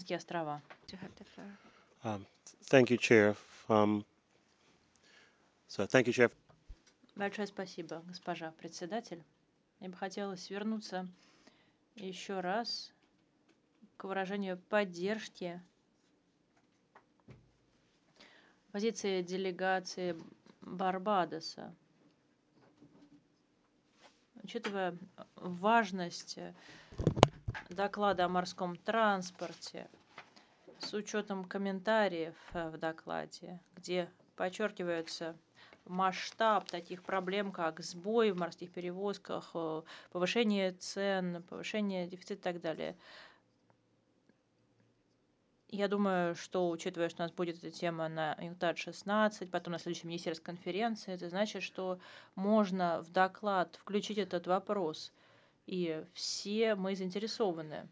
Маршальские острова. You have the floor. Um, Thank you, Chair. Um, thank you, Chair. Большое спасибо, госпожа председатель. Я бы хотела вернуться еще раз к выражению поддержки позиции делегации Барбадоса, учитывая важность доклада о морском транспорте, с учетом комментариев в докладе, где подчеркивается масштаб таких проблем, как сбой в морских перевозках, повышение цен, повышение дефицита и так далее. Я думаю, что, учитывая, что у нас будет эта тема на ЮНКТАД-16, потом на следующей министерской конференции, это значит, что можно в доклад включить этот вопрос. И все мы заинтересованы